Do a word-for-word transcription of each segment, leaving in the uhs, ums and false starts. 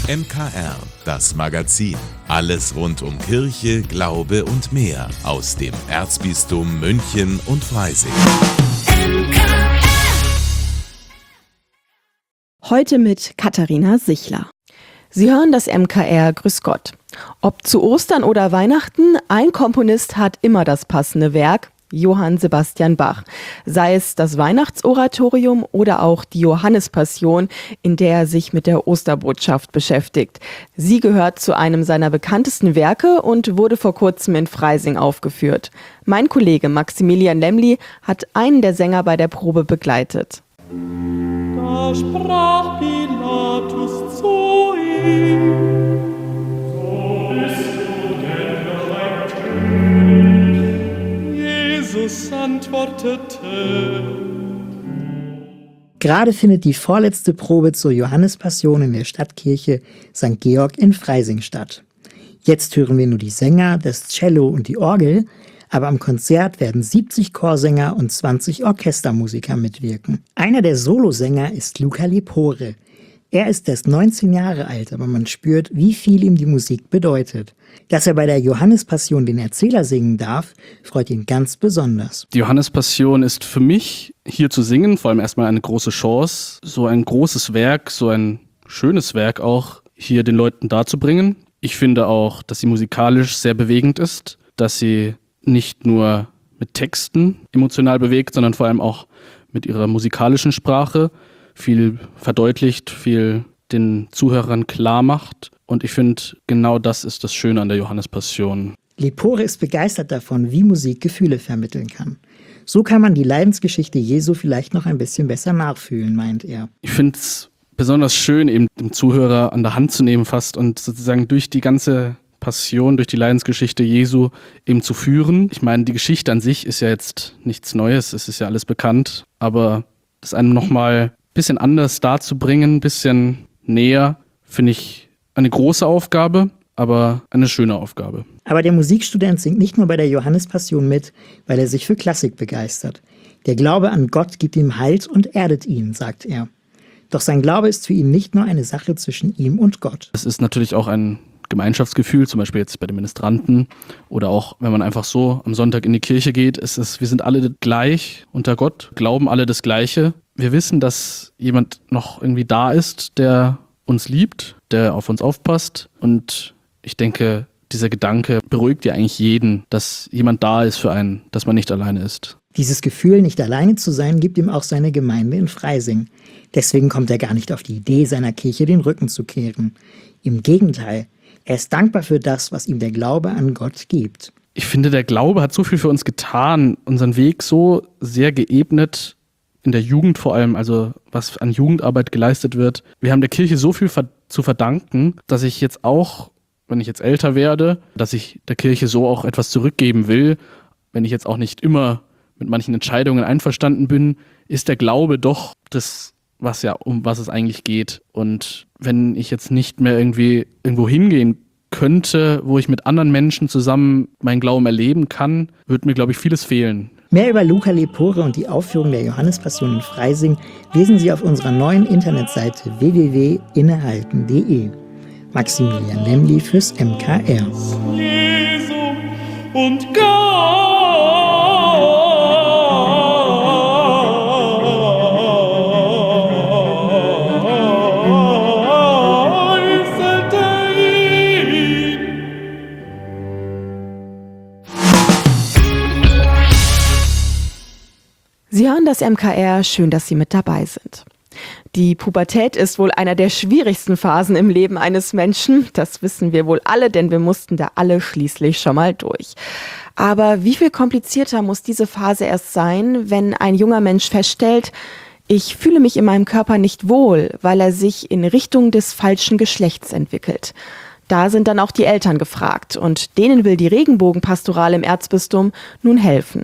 M K R, das Magazin. Alles rund um Kirche, Glaube und mehr aus dem Erzbistum München und Freising. Heute mit Katharina Sichler. Sie hören das M K R Grüß Gott. Ob zu Ostern oder Weihnachten, ein Komponist hat immer das passende Werk, Johann Sebastian Bach. Sei es das Weihnachtsoratorium oder auch die Johannespassion, in der er sich mit der Osterbotschaft beschäftigt. Sie gehört zu einem seiner bekanntesten Werke und wurde vor kurzem in Freising aufgeführt. Mein Kollege Maximilian Lemli hat einen der Sänger bei der Probe begleitet. Da sprach Pilatus zu ihm: Jesus antwortete. Gerade findet die vorletzte Probe zur Johannespassion in der Stadtkirche Sankt Georg in Freising statt. Jetzt hören wir nur die Sänger, das Cello und die Orgel, aber am Konzert werden siebzig Chorsänger und zwanzig Orchestermusiker mitwirken. Einer der Solosänger ist Luca Lepore. Er ist erst neunzehn Jahre alt, aber man spürt, wie viel ihm die Musik bedeutet. Dass er bei der Johannespassion den Erzähler singen darf, freut ihn ganz besonders. Die Johannespassion ist für mich, hier zu singen, vor allem erstmal eine große Chance, so ein großes Werk, so ein schönes Werk auch hier den Leuten darzubringen. Ich finde auch, dass sie musikalisch sehr bewegend ist, dass sie nicht nur mit Texten emotional bewegt, sondern vor allem auch mit ihrer musikalischen Sprache viel verdeutlicht, viel den Zuhörern klar macht. Und ich finde, genau das ist das Schöne an der Johannespassion. Lepore ist begeistert davon, wie Musik Gefühle vermitteln kann. So kann man die Leidensgeschichte Jesu vielleicht noch ein bisschen besser nachfühlen, meint er. Ich finde es besonders schön, eben den Zuhörer an der Hand zu nehmen fast und sozusagen durch die ganze Passion, durch die Leidensgeschichte Jesu eben zu führen. Ich meine, die Geschichte an sich ist ja jetzt nichts Neues, es ist ja alles bekannt, aber das einem nochmal ein bisschen anders darzubringen, ein bisschen näher, finde ich eine große Aufgabe, aber eine schöne Aufgabe. Aber der Musikstudent singt nicht nur bei der Johannespassion mit, weil er sich für Klassik begeistert. Der Glaube an Gott gibt ihm Halt und erdet ihn, sagt er. Doch sein Glaube ist für ihn nicht nur eine Sache zwischen ihm und Gott. Es ist natürlich auch ein Gemeinschaftsgefühl, zum Beispiel jetzt bei den Ministranten oder auch, wenn man einfach so am Sonntag in die Kirche geht, ist es, wir sind alle gleich unter Gott, glauben alle das Gleiche. Wir wissen, dass jemand noch irgendwie da ist, der uns liebt, der auf uns aufpasst, und ich denke, dieser Gedanke beruhigt ja eigentlich jeden, dass jemand da ist für einen, dass man nicht alleine ist. Dieses Gefühl, nicht alleine zu sein, gibt ihm auch seine Gemeinde in Freising. Deswegen kommt er gar nicht auf die Idee, seiner Kirche den Rücken zu kehren. Im Gegenteil, er ist dankbar für das, was ihm der Glaube an Gott gibt. Ich finde, der Glaube hat so viel für uns getan, unseren Weg so sehr geebnet, in der Jugend vor allem, also was an Jugendarbeit geleistet wird. Wir haben der Kirche so viel zu verdanken, dass ich jetzt auch, wenn ich jetzt älter werde, dass ich der Kirche so auch etwas zurückgeben will. Wenn ich jetzt auch nicht immer mit manchen Entscheidungen einverstanden bin, ist der Glaube doch das, was ja, um was es eigentlich geht. Und wenn ich jetzt nicht mehr irgendwie irgendwo hingehen könnte, wo ich mit anderen Menschen zusammen meinen Glauben erleben kann, würde mir, glaube ich, vieles fehlen. Mehr über Luca Lepore und die Aufführung der Johannespassion in Freising lesen Sie auf unserer neuen Internetseite w w w punkt innehalten punkt d e. Maximilian Lemli fürs M K R. Lesung und Gott. Sie hören das M K R, schön, dass Sie mit dabei sind. Die Pubertät ist wohl einer der schwierigsten Phasen im Leben eines Menschen. Das wissen wir wohl alle, denn wir mussten da alle schließlich schon mal durch. Aber wie viel komplizierter muss diese Phase erst sein, wenn ein junger Mensch feststellt, ich fühle mich in meinem Körper nicht wohl, weil er sich in Richtung des falschen Geschlechts entwickelt. Da sind dann auch die Eltern gefragt und denen will die Regenbogenpastoral im Erzbistum nun helfen.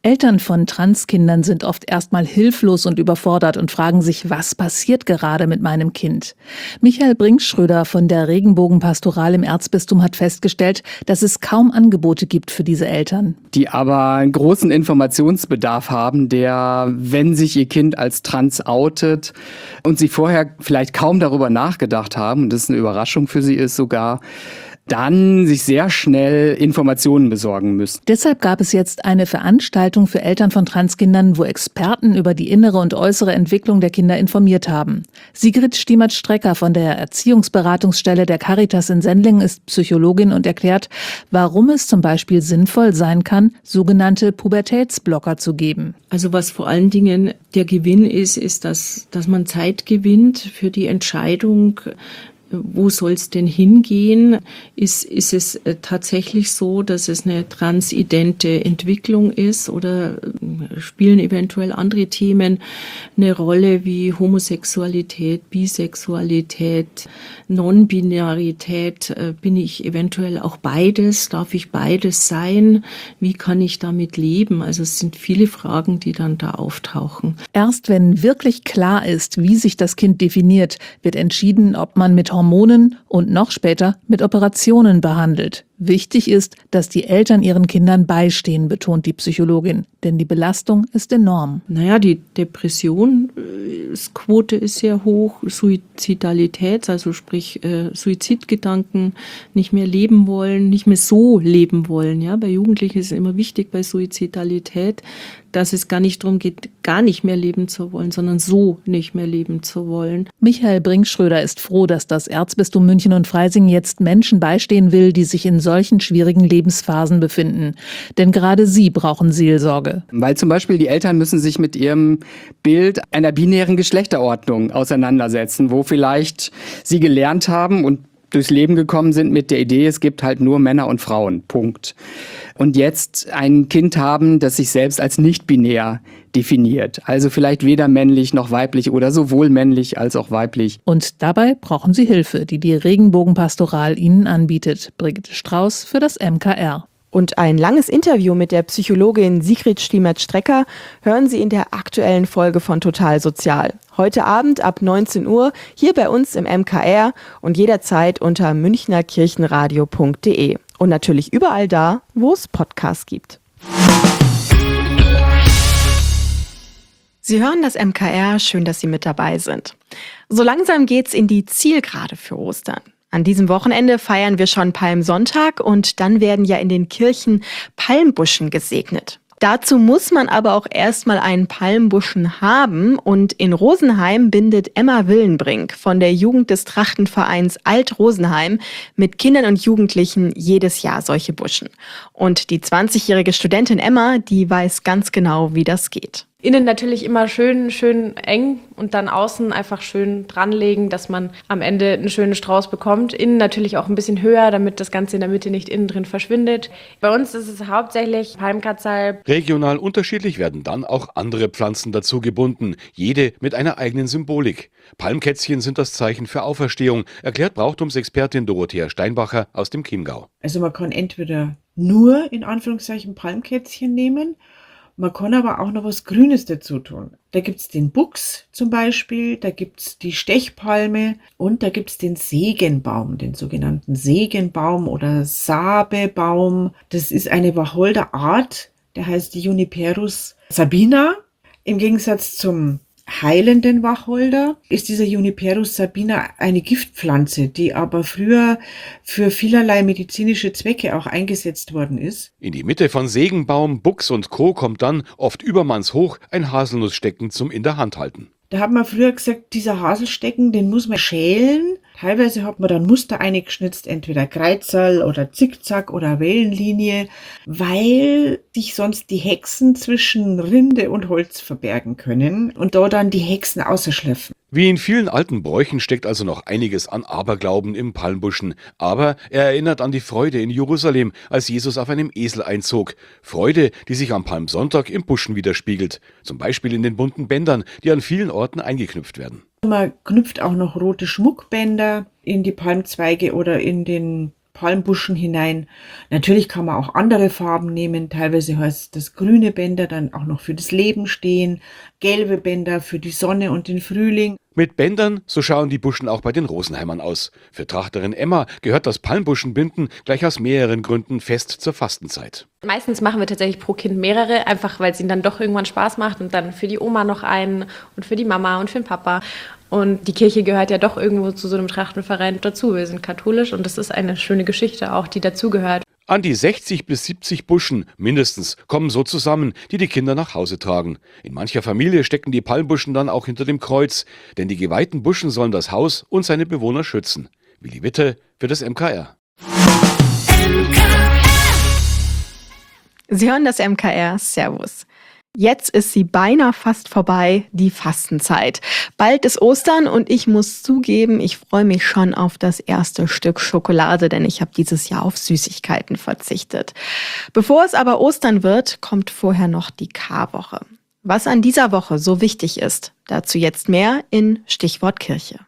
Eltern von Transkindern sind oft erstmal hilflos und überfordert und fragen sich, was passiert gerade mit meinem Kind? Michael Brinkschröder von der Regenbogenpastoral im Erzbistum hat festgestellt, dass es kaum Angebote gibt für diese Eltern. Die aber einen großen Informationsbedarf haben, der, wenn sich ihr Kind als trans outet und sie vorher vielleicht kaum darüber nachgedacht haben, und das eine Überraschung für sie ist sogar, dann sich sehr schnell Informationen besorgen müssen. Deshalb gab es jetzt eine Veranstaltung für Eltern von Transkindern, wo Experten über die innere und äußere Entwicklung der Kinder informiert haben. Sigrid Stiemert-Strecker von der Erziehungsberatungsstelle der Caritas in Sendling ist Psychologin und erklärt, warum es zum Beispiel sinnvoll sein kann, sogenannte Pubertätsblocker zu geben. Also was vor allen Dingen der Gewinn ist, ist, dass, dass man Zeit gewinnt für die Entscheidung, wo soll es denn hingehen? Ist, ist es äh, tatsächlich so, dass es eine transidente Entwicklung ist oder äh, spielen eventuell andere Themen eine Rolle wie Homosexualität, Bisexualität, Non-Binarität? Äh, bin ich eventuell auch beides? Darf ich beides sein? Wie kann ich damit leben? Also es sind viele Fragen, die dann da auftauchen. Erst wenn wirklich klar ist, wie sich das Kind definiert, wird entschieden, ob man mit Hormonen und noch später mit Operationen behandelt. Wichtig ist, dass die Eltern ihren Kindern beistehen, betont die Psychologin, denn die Belastung ist enorm. Naja, die Depressionsquote ist sehr hoch, Suizidalität, also sprich äh, Suizidgedanken, nicht mehr leben wollen, nicht mehr so leben wollen. Ja, bei Jugendlichen ist es immer wichtig bei Suizidalität, dass es gar nicht darum geht, gar nicht mehr leben zu wollen, sondern so nicht mehr leben zu wollen. Michael Brinkschröder ist froh, dass das Erzbistum München und Freising jetzt Menschen beistehen will, die sich in solchen schwierigen Lebensphasen befinden. Denn gerade sie brauchen Seelsorge. Weil zum Beispiel die Eltern müssen sich mit ihrem Bild einer binären Geschlechterordnung auseinandersetzen, wo vielleicht sie gelernt haben und durchs Leben gekommen sind mit der Idee, es gibt halt nur Männer und Frauen, Punkt. Und jetzt ein Kind haben, das sich selbst als nicht-binär definiert. Also vielleicht weder männlich noch weiblich oder sowohl männlich als auch weiblich. Und dabei brauchen sie Hilfe, die die Regenbogenpastoral ihnen anbietet. Brigitte Strauß für das M K R. Und ein langes Interview mit der Psychologin Sigrid Stiemert-Strecker hören Sie in der aktuellen Folge von Total Sozial. Heute Abend ab neunzehn Uhr hier bei uns im M K R und jederzeit unter münchnerkirchenradio punkt de. Und natürlich überall da, wo es Podcasts gibt. Sie hören das M K R, schön, dass Sie mit dabei sind. So langsam geht's in die Zielgerade für Ostern. An diesem Wochenende feiern wir schon Palmsonntag und dann werden ja in den Kirchen Palmbuschen gesegnet. Dazu muss man aber auch erstmal einen Palmbuschen haben und in Rosenheim bindet Emma Willenbrink von der Jugend des Trachtenvereins Alt-Rosenheim mit Kindern und Jugendlichen jedes Jahr solche Buschen. Und die zwanzigjährige Studentin Emma, die weiß ganz genau, wie das geht. Innen natürlich immer schön, schön eng und dann außen einfach schön dranlegen, dass man am Ende einen schönen Strauß bekommt. Innen natürlich auch ein bisschen höher, damit das Ganze in der Mitte nicht innen drin verschwindet. Bei uns ist es hauptsächlich Palmkatzalb. Regional unterschiedlich werden dann auch andere Pflanzen dazu gebunden, jede mit einer eigenen Symbolik. Palmkätzchen sind das Zeichen für Auferstehung, erklärt Brauchtumsexpertin Dorothea Steinbacher aus dem Chiemgau. Also man kann entweder nur in Anführungszeichen Palmkätzchen nehmen, man kann aber auch noch was Grünes dazu tun. Da gibt's den Buchs zum Beispiel, da gibt's die Stechpalme und da gibt's den Segenbaum, den sogenannten Segenbaum oder Sabebaum. Das ist eine Wacholderart, der heißt die Juniperus sabina. Im Gegensatz zum heilenden Wacholder ist dieser Juniperus sabina eine Giftpflanze, die aber früher für vielerlei medizinische Zwecke auch eingesetzt worden ist. In die Mitte von Segenbaum, Buchs und Co. kommt dann, oft übermannshoch, ein Haselnussstecken zum in der Hand halten. Da hat man früher gesagt, dieser Haselstecken, den muss man schälen. Teilweise hat man dann Muster eingeschnitzt, entweder Kreuzerl oder Zickzack oder Wellenlinie, weil sich sonst die Hexen zwischen Rinde und Holz verbergen können und da dann die Hexen ausschlüpfen. Wie in vielen alten Bräuchen steckt also noch einiges an Aberglauben im Palmbuschen. Aber er erinnert an die Freude in Jerusalem, als Jesus auf einem Esel einzog. Freude, die sich am Palmsonntag im Buschen widerspiegelt. Zum Beispiel in den bunten Bändern, die an vielen Orten eingeknüpft werden. Man knüpft auch noch rote Schmuckbänder in die Palmzweige oder in den Palmbuschen hinein. Natürlich kann man auch andere Farben nehmen. Teilweise heißt das grüne Bänder dann auch noch für das Leben stehen, gelbe Bänder für die Sonne und den Frühling. Mit Bändern, so schauen die Buschen auch bei den Rosenheimern aus. Für Trachterin Emma gehört das Palmbuschenbinden gleich aus mehreren Gründen fest zur Fastenzeit. Meistens machen wir tatsächlich pro Kind mehrere, einfach weil es ihnen dann doch irgendwann Spaß macht und dann für die Oma noch einen und für die Mama und für den Papa. Und die Kirche gehört ja doch irgendwo zu so einem Trachtenverein dazu. Wir sind katholisch und das ist eine schöne Geschichte auch, die dazugehört. An die sechzig bis siebzig Buschen mindestens kommen so zusammen, die die Kinder nach Hause tragen. In mancher Familie stecken die Palmbuschen dann auch hinter dem Kreuz, denn die geweihten Buschen sollen das Haus und seine Bewohner schützen. Willi Witte für das M K R. Sie hören das M K R. Servus. Jetzt ist sie beinahe fast vorbei, die Fastenzeit. Bald ist Ostern und ich muss zugeben, ich freue mich schon auf das erste Stück Schokolade, denn ich habe dieses Jahr auf Süßigkeiten verzichtet. Bevor es aber Ostern wird, kommt vorher noch die Karwoche. Was an dieser Woche so wichtig ist, dazu jetzt mehr in Stichwort Kirche.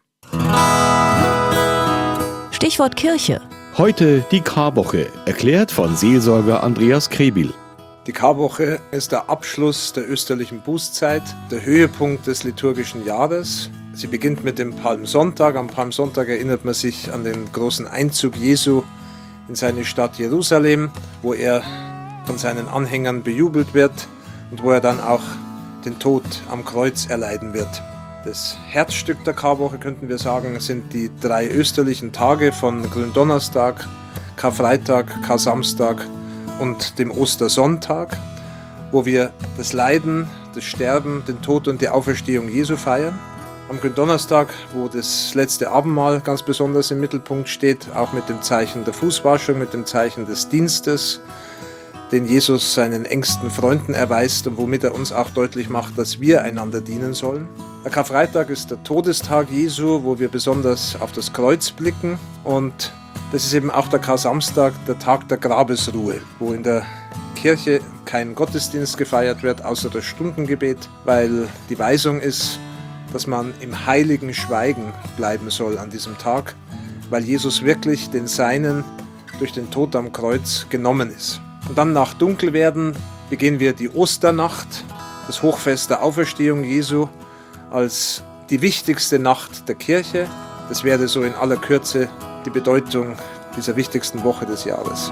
Stichwort Kirche. Heute die Karwoche, erklärt von Seelsorger Andreas Krebil. Die Karwoche ist der Abschluss der österlichen Bußzeit, der Höhepunkt des liturgischen Jahres. Sie beginnt mit dem Palmsonntag. Am Palmsonntag erinnert man sich an den großen Einzug Jesu in seine Stadt Jerusalem, wo er von seinen Anhängern bejubelt wird und wo er dann auch den Tod am Kreuz erleiden wird. Das Herzstück der Karwoche, könnten wir sagen, sind die drei österlichen Tage von Gründonnerstag, Karfreitag, Kar-Samstag und dem Ostersonntag, wo wir das Leiden, das Sterben, den Tod und die Auferstehung Jesu feiern. Am Gründonnerstag, wo das letzte Abendmahl ganz besonders im Mittelpunkt steht, auch mit dem Zeichen der Fußwaschung, mit dem Zeichen des Dienstes, den Jesus seinen engsten Freunden erweist und womit er uns auch deutlich macht, dass wir einander dienen sollen. Der Karfreitag ist der Todestag Jesu, wo wir besonders auf das Kreuz blicken, und das ist eben auch der Kar-Samstag, der Tag der Grabesruhe, wo in der Kirche kein Gottesdienst gefeiert wird, außer das Stundengebet, weil die Weisung ist, dass man im heiligen Schweigen bleiben soll an diesem Tag, weil Jesus wirklich den Seinen durch den Tod am Kreuz genommen ist. Und dann nach Dunkelwerden begehen wir die Osternacht, das Hochfest der Auferstehung Jesu, als die wichtigste Nacht der Kirche. Das wäre so in aller Kürze die Bedeutung dieser wichtigsten Woche des Jahres.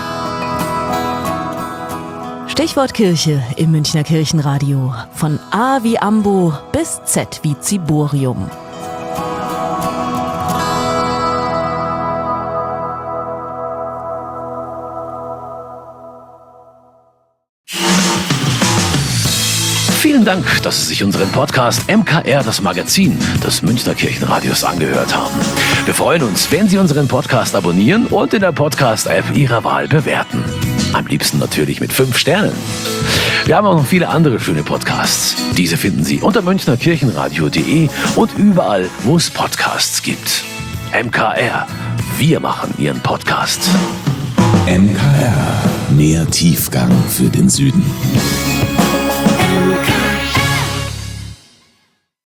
Stichwort Kirche im Münchner Kirchenradio. Von A wie Ambo bis Z wie Ziborium. Vielen Dank, dass Sie sich unseren Podcast M K R, das Magazin des Münchner Kirchenradios, angehört haben. Wir freuen uns, wenn Sie unseren Podcast abonnieren und in der Podcast-App Ihrer Wahl bewerten. Am liebsten natürlich mit fünf Sternen. Wir haben auch noch viele andere schöne Podcasts. Diese finden Sie unter münchner kirchenradio punkt de und überall, wo es Podcasts gibt. M K R, wir machen Ihren Podcast. M K R, mehr Tiefgang für den Süden.